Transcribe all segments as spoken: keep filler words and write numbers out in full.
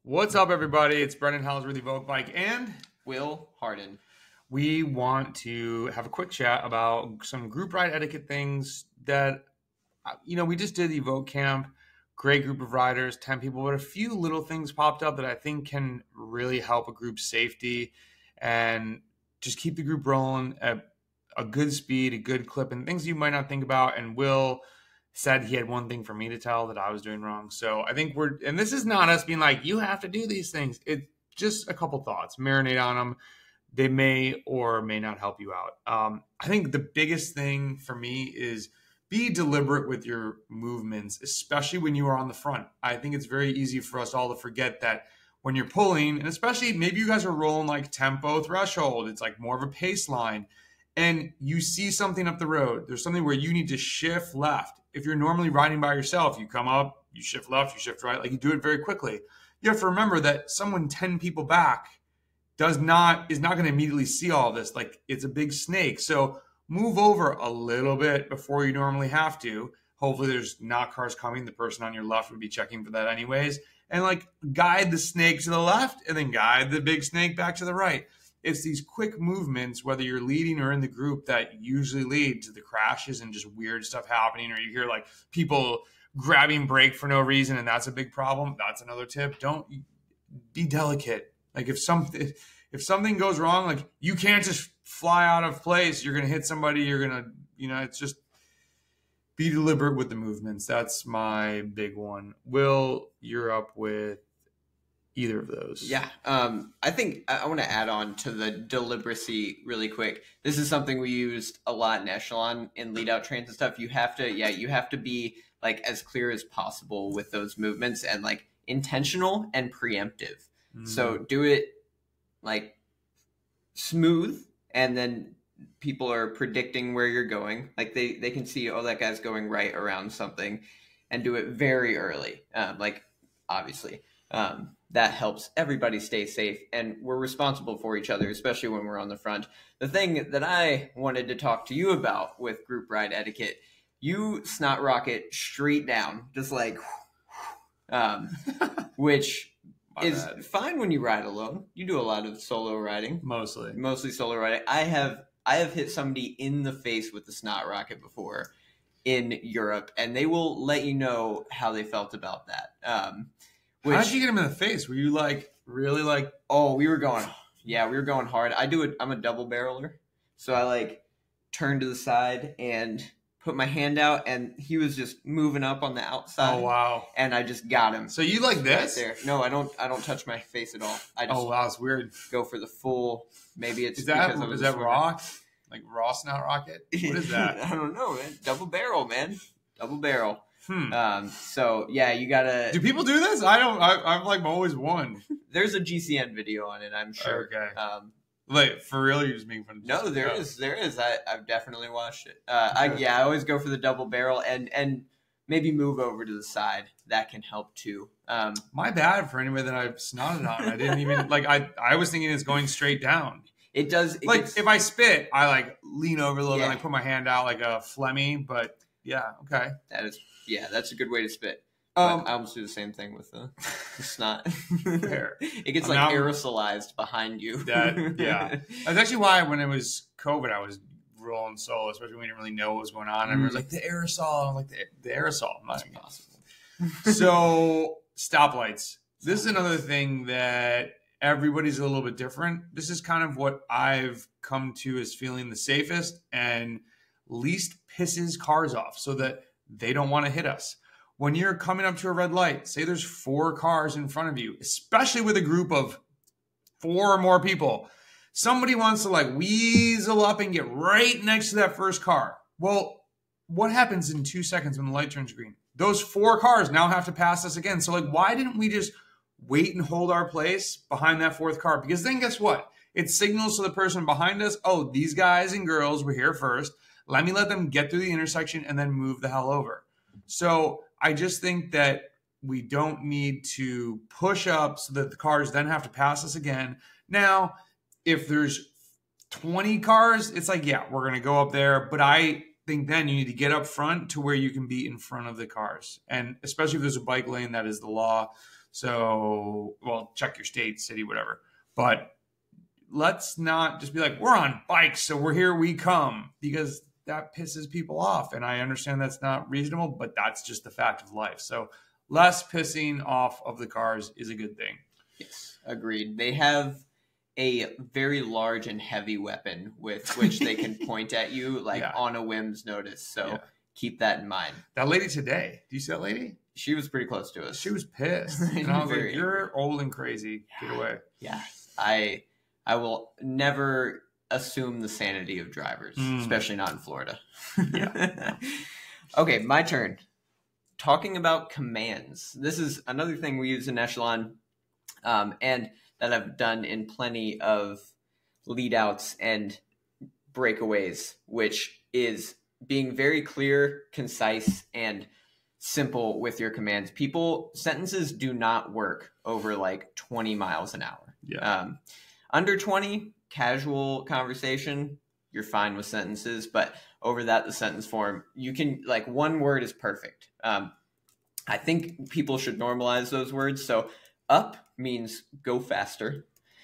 What's up, everybody? It's Brendan Halsworthy, Vogue Bike, and Will Harden. We want to have a quick chat about some group ride etiquette things that, you know, we just did the Vogue camp. Great group of riders, ten people, but a few little things popped up that I think can really help a group's safety and just keep the group rolling at a good speed, a good clip, and things you might not think about. And Will said he had one thing for me to tell that I was doing wrong. So I think we're, and this is not us being like, you have to do these things. It's just a couple thoughts, marinate on them. They may or may not help you out. Um, I think the biggest thing for me is be deliberate with your movements, especially when you are on the front. I think it's very easy for us all to forget that when you're pulling, and especially maybe you guys are rolling like tempo threshold, it's like more of a pace line, and you see something up the road. There's something where you need to shift left. If you're normally riding by yourself, you come up, you shift left, you shift right, like you do it very quickly. You have to remember that someone ten people back does not, is not going to immediately see all this. Like it's a big snake. So move over a little bit before you normally have to. Hopefully there's not cars coming. The person on your left would be checking for that anyways. And like guide the snake to the left and then guide the big snake back to the right. It's these quick movements, whether you're leading or in the group, that usually lead to the crashes and just weird stuff happening. Or you hear like people grabbing brake for no reason, and that's a big problem. That's another tip. Don't be delicate. Like if something if something goes wrong, like you can't just fly out of place. You're gonna hit somebody. You're gonna, you know, it's just be deliberate with the movements. That's my big one. Will, you're up with either of those? Yeah, um, I think I, I want to add on to the deliberacy really quick. This is something we used a lot in Echelon in lead out trains and stuff. You have to, yeah, you have to be like as clear as possible with those movements and like intentional and preemptive. Mm. So do it like smooth, and then people are predicting where you're going. Like they, they can see, oh, that guy's going right around something, and do it very early. Um, like obviously. Um, that helps everybody stay safe, and we're responsible for each other, especially when we're on the front. The thing that I wanted to talk to you about with group ride etiquette, you snot rocket straight down, just like, um, which is bad. Fine when you ride alone. You do a lot of solo riding. Mostly. Mostly solo riding. I have, I have hit somebody in the face with the snot rocket before in Europe, and they will let you know how they felt about that. Um, Which, how did you get him in the face? Were you like really like? Oh, we were going. Yeah, we were going hard. I do it. I'm a double barreler, so I like turned to the side and put my hand out, and he was just moving up on the outside. Oh wow! And I just got him. So you like this? Right there? No, I don't. I don't touch my face at all. I just oh wow, it's weird. Go for the full. Maybe it's is that because is that raw? Like raw snot rocket? What is that? I don't know, man. Double barrel, man. Double barrel. Hmm. Um, so yeah, you gotta. Do people do this? I don't. I, I'm like always one. There's a G C N video on it, I'm sure. Okay. Um, like for real, you're just making fun of G C N? No, there is, there is. I, I've definitely watched it. Uh, I yeah, I always go for the double barrel and and maybe move over to the side. That can help too. Um, My bad for anybody that I've snotted on. I didn't even like. I I was thinking it's going straight down. It does. It like gets, if I spit, I like lean over a little yeah. bit, like put my hand out like a phlegmy. But yeah, okay. That is. Yeah, that's a good way to spit. Um, I almost do the same thing with the, the snot. Fair. It gets I mean, like I'm, aerosolized behind you. That, yeah. That's actually why when it was COVID, I was rolling solo, especially when we didn't really know what was going on. And everyone was like, the aerosol. I'm like, the, the aerosol. That's possible. So, stoplights. This is another thing that everybody's a little bit different. This is kind of what I've come to as feeling the safest and least pisses cars off, so that they don't want to hit us. When you're coming up to a red light, say there's four cars in front of you, especially with a group of four or more people, somebody wants to like weasel up and get right next to that first car. Well, what happens in two seconds when the light turns green? Those four cars now have to pass us again. So like, why didn't we just wait and hold our place behind that fourth car? Because then guess what? It signals to the person behind us, oh, these guys and girls were here first. Let me let them get through the intersection and then move the hell over. So I just think that we don't need to push up so that the cars then have to pass us again. Now, if there's twenty cars, it's like, yeah, we're going to go up there. But I think then you need to get up front to where you can be in front of the cars. And especially if there's a bike lane, that is the law. So, well, check your state, city, whatever. But let's not just be like, we're on bikes, so we're here we come, because that pisses people off. And I understand that's not reasonable, but that's just the fact of life. So less pissing off of the cars is a good thing. Yes, agreed. They have a very large and heavy weapon with which they can point at you like yeah. on a whim's notice. So yeah. keep that in mind. That lady today, do you see that lady? She was pretty close to us. She was pissed. And I was like, you're old and crazy. Get away. Yeah. I I will never assume the sanity of drivers, mm. especially not in Florida. Yeah. Okay, my turn. Talking about commands. This is another thing we use in Echelon, um, and that I've done in plenty of lead outs and breakaways, which is being very clear, concise, and simple with your commands. People, sentences do not work over like twenty miles an hour. Yeah. Um, under twenty, casual conversation, you're fine with sentences, but over that, the sentence form, you can, like, one word is perfect. Um, I think people should normalize those words. So up means go faster.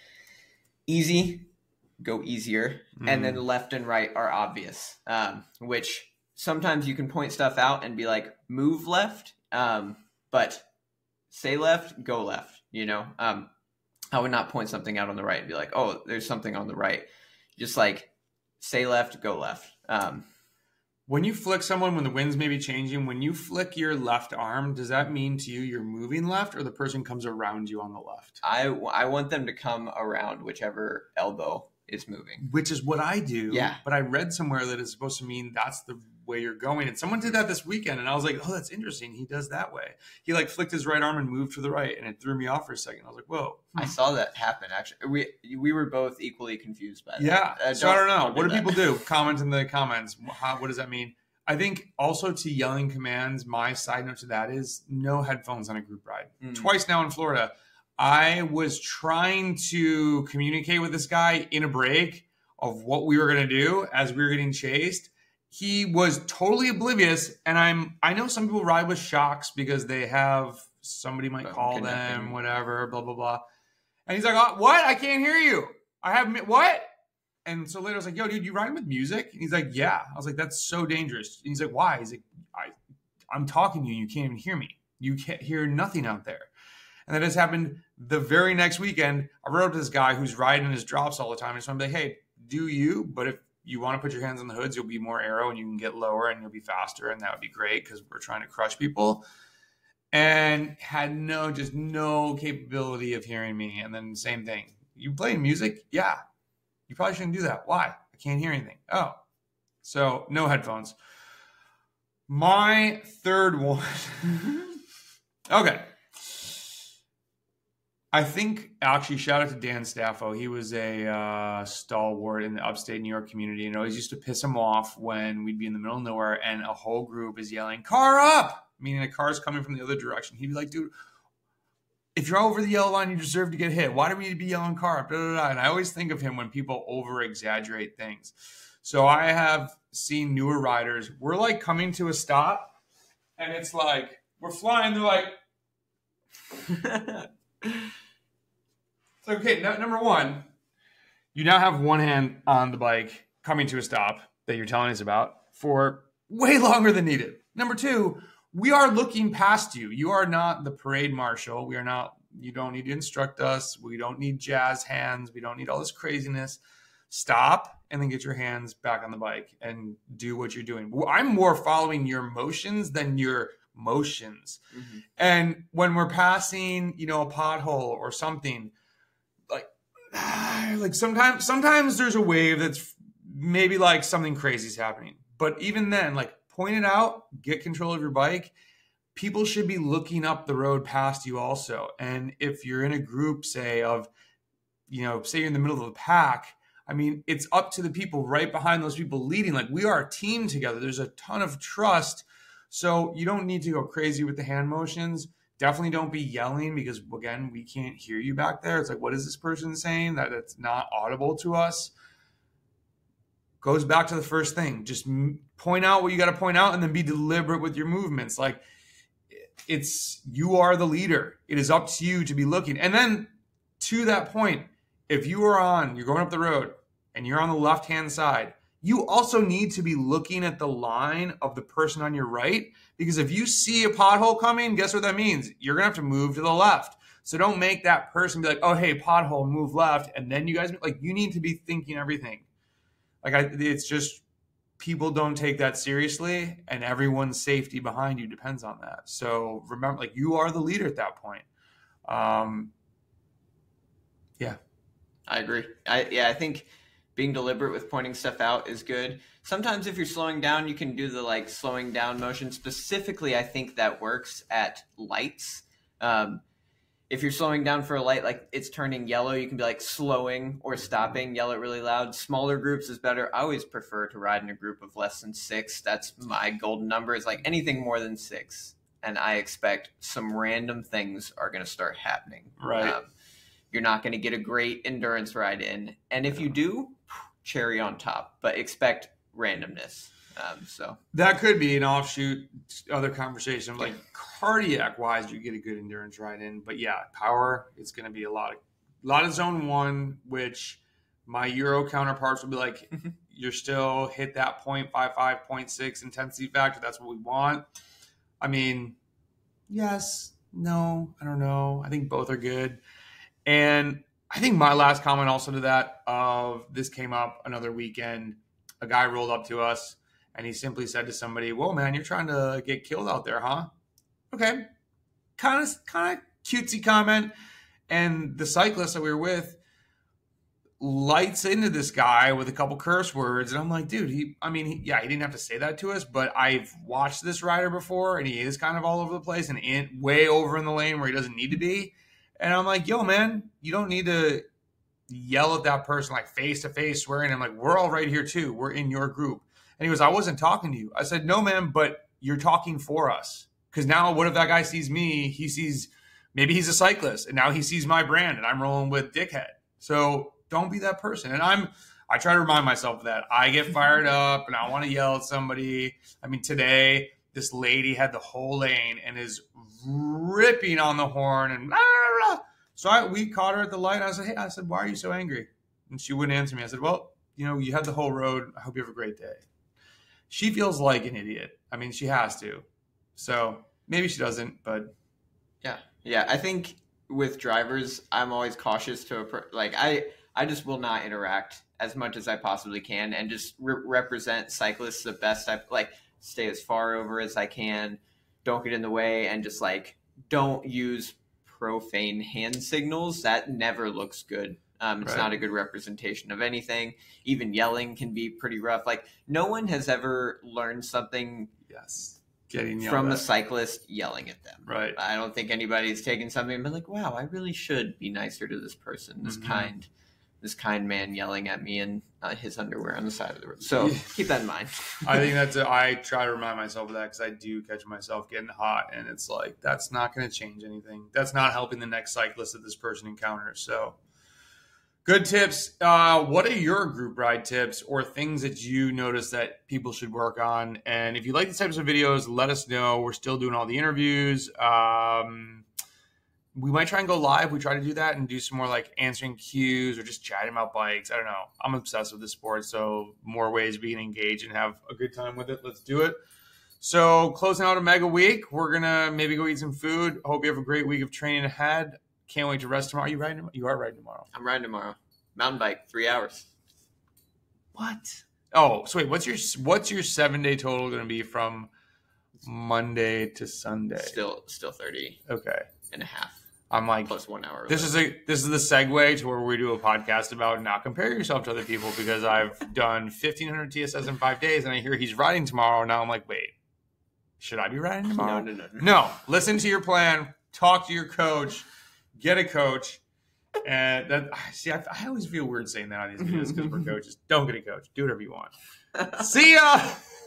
Easy, go easier. Mm. And then left and right are obvious, um, which sometimes you can point stuff out and be like, move left, um, but say left, go left, you know? Um, I would not point something out on the right and be like, oh, there's something on the right. Just like say left, go left. Um, when you flick someone, when the wind's maybe changing, when you flick your left arm, does that mean to you you're moving left, or the person comes around you on the left? I, I want them to come around whichever elbow is moving. Which is what I do. Yeah. But I read somewhere that it's supposed to mean that's the way you're going. And someone did that this weekend, and I was like, oh, that's interesting. He does that way. He like flicked his right arm and moved to the right, and it threw me off for a second. I was like, whoa. I saw that happen, actually. We we were both equally confused by that. Yeah. Uh, so I don't know. What do that. people do? Comment in the comments. How, what does that mean? I think also to yelling commands, my side note to that is no headphones on a group ride. Mm. Twice now in Florida, I was trying to communicate with this guy in a break of what we were going to do as we were getting chased. He was totally oblivious. And I'm, I know some people ride with shocks because they have, somebody might call them, whatever, blah, blah, blah. And he's like, oh, what? I can't hear you. I have, what? And so later I was like, yo, dude, you riding with music? And he's like, yeah. I was like, that's so dangerous. And he's like, why? He's like, I, I'm talking to you and you can't even hear me. You can't hear nothing out there. And that has happened the very next weekend. I rode up to this guy who's riding his drops all the time. And so I'm like, hey, do you? But if you want to put your hands on the hoods, you'll be more aero and you can get lower and you'll be faster. And that would be great because we're trying to crush people. And had no, just no capability of hearing me. And then same thing. You playing music? Yeah. You probably shouldn't do that. Why? I can't hear anything. Oh. So no headphones. My third one. Okay. I think, actually, shout out to Dan Staffo. He was a uh, stalwart in the upstate New York community. And it always used to piss him off when we'd be in the middle of nowhere and a whole group is yelling, car up! Meaning a car's coming from the other direction. He'd be like, dude, if you're over the yellow line, you deserve to get hit. Why do we need to be yelling car up? Da, da, da. And I always think of him when people over-exaggerate things. So I have seen newer riders. We're like coming to a stop, and it's like, we're flying. They're like... So, okay, no, number one, you now have one hand on the bike coming to a stop that you're telling us about for way longer than needed. Number two, we are looking past you. You are not the parade marshal. We are not, you don't need to instruct us. We don't need jazz hands. We don't need all this craziness. Stop and then get your hands back on the bike and do what you're doing. I'm more following your motions than your motions. Mm-hmm. And when we're passing, you know, a pothole or something, like, like sometimes, sometimes there's a wave that's maybe like something crazy is happening. But even then, like, point it out, get control of your bike. People should be looking up the road past you also. And if you're in a group, say, of, you know, say you're in the middle of the pack, I mean, it's up to the people right behind those people leading. Like, we are a team together. There's a ton of trust. So you don't need to go crazy with the hand motions. Definitely don't be yelling because, again, we can't hear you back there. It's like, what is this person saying? That it's not audible to us. Goes back to the first thing. Just point out what you got to point out and then be deliberate with your movements. Like, it's you are the leader. It is up to you to be looking. And then to that point, if you are on, you're going up the road and you're on the left-hand side, you also need to be looking at the line of the person on your right, because if you see a pothole coming, guess what that means? You're going to have to move to the left. So don't make that person be like, oh, hey, pothole, move left. And then you guys, like, you need to be thinking everything. Like, I, it's just, people don't take that seriously, and everyone's safety behind you depends on that. So remember, like, you are the leader at that point. Um, yeah. I agree. I yeah, I think being deliberate with pointing stuff out is good. Sometimes if you're slowing down, you can do the like slowing down motion. Specifically, I think that works at lights. Um, if you're slowing down for a light, like it's turning yellow, you can be like slowing or stopping, yell it really loud. Smaller groups is better. I always prefer to ride in a group of less than six. That's my golden number. Is like anything more than six, and I expect some random things are going to start happening. Right. Um, you're not going to get a great endurance ride in. And if you do, cherry on top, but expect randomness. Um, so that could be an offshoot other conversation. Like cardiac wise, you get a good endurance ride in, but yeah, power, it's going to be a lot of, a lot of zone one, which my Euro counterparts will be like, you're still hit that point five five, point six intensity factor. That's what we want. I mean, yes, no, I don't know. I think both are good. And I think my last comment also to that of this came up another weekend. A guy rolled up to us and he simply said to somebody, whoa, man, you're trying to get killed out there, huh? Okay. Kind of, kind of cutesy comment. And the cyclist that we were with lights into this guy with a couple curse words. And I'm like, dude, he, I mean, he, yeah, he didn't have to say that to us, but I've watched this rider before and he is kind of all over the place and in, way over in the lane where he doesn't need to be. And I'm like, yo, man, you don't need to yell at that person like face to face swearing. I'm like, we're all right here too. We're in your group. And he goes, I wasn't talking to you. I said, no, man, but you're talking for us. Because now what if that guy sees me? He sees, maybe he's a cyclist and now he sees my brand and I'm rolling with dickhead. So don't be that person. And I'm, I try to remind myself of that. I get fired up and I want to yell at somebody. I mean, today, this lady had the whole lane and is ripping on the horn and blah, blah, blah. So I, we caught her at the light. I said, hey, I said, why are you so angry? And she wouldn't answer me. I said, well, you know, you had the whole road. I hope you have a great day. She feels like an idiot. I mean, she has to. So maybe she doesn't, but. Yeah. Yeah. I think with drivers, I'm always cautious to, like, I, I just will not interact as much as I possibly can and just re- represent cyclists the best I, like, stay as far over as I can. Don't get in the way and just like don't use profane hand signals. That never looks good. Um, it's right. Not a good representation of anything. Even yelling can be pretty rough. Like no one has ever learned something yes, getting from at. a cyclist yelling at them. Right. I don't think anybody's taken something and been like, wow, I really should be nicer to this person, this mm-hmm. kind this kind man yelling at me in uh, his underwear on the side of the road. So keep that in mind. I think that's a, I try to remind myself of that because I do catch myself getting hot and it's like, that's not going to change anything. That's not helping the next cyclist that this person encounters. So good tips. Uh, what are your group ride tips or things that you notice that people should work on? And if you like these types of videos, let us know. We're still doing all the interviews. Um, We might try and go live. We try to do that and do some more like answering cues or just chatting about bikes. I don't know. I'm obsessed with this sport. So more ways we can engage and have a good time with it. Let's do it. So closing out a mega week, we're going to maybe go eat some food. Hope you have a great week of training ahead. Can't wait to rest tomorrow. Are you riding? You are riding tomorrow. I'm riding tomorrow. Mountain bike, three hours. What? Oh, so wait, what's your, what's your seven day total going to be from Monday to Sunday? Still, still thirty. Okay. And a half. I'm like, plus one hour. This is a this is the segue to where we do a podcast about not compare yourself to other people because I've done fifteen hundred T S S in five days and I hear he's riding tomorrow. Now I'm like, wait, should I be riding tomorrow? No, no, no, no. No, listen to your plan. Talk to your coach. Get a coach. And that see, I, I always feel weird saying that on these videos because we're coaches. Don't get a coach. Do whatever you want. See ya.